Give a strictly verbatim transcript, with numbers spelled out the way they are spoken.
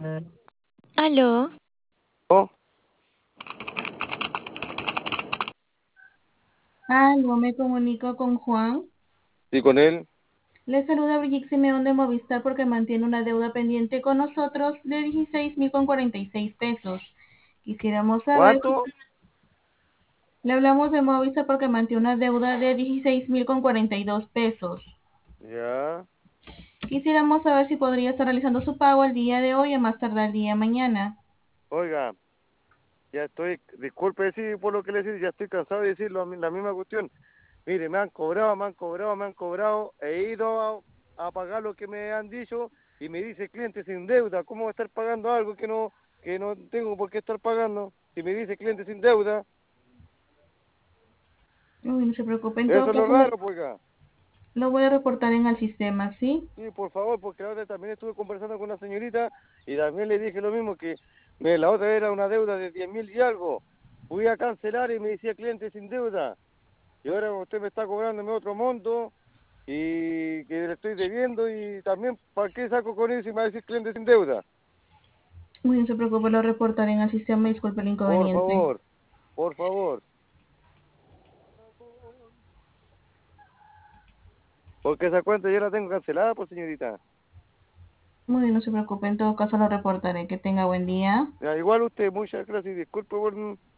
Aló, Oh, Aló, me comunico con Juan. sí, con él. Le saluda Brigitte Simeón de Movistar porque mantiene una deuda pendiente con nosotros de dieciséis mil con cuarenta y seis pesos. Quisiéramos saber si ¿Cuánto? le hablamos de Movistar porque mantiene una deuda de dieciséis mil con cuarenta y dos pesos. Ya. Quisiéramos saber si podría estar realizando su pago el día de hoy o más tardar el día de mañana. Oiga, ya estoy, disculpe decir por lo que le decía, ya estoy cansado de decir lo- la misma cuestión. Mire, me han cobrado, me han cobrado, me han cobrado, he ido a, a pagar lo que me han dicho y me dice cliente sin deuda. ¿Cómo voy a estar pagando algo que no, que no tengo por qué estar pagando? Si me dice cliente sin deuda, Uy, no se preocupe, en eso todo es lo caso lo, raro, pues, oiga. lo voy a reportar en el sistema, ¿sí? Sí, por favor, porque ahora también estuve conversando con una señorita y también le dije lo mismo, que me- la otra era una deuda de diez mil y algo. Fui a cancelar y me decía cliente sin deuda. Y ahora usted me está cobrándome otro monto y que le estoy debiendo y también, ¿para qué saco con eso y me va a decir cliente sin deuda? Uy, no se preocupe, lo reportaré en el sistema, disculpe el Por inconveniente. favor, por favor. Porque esa cuenta yo la tengo cancelada, pues señorita. Muy bien, no se preocupe, en todo caso lo reportaré. Que tenga buen día. Ya, igual usted, muchas gracias y disculpe por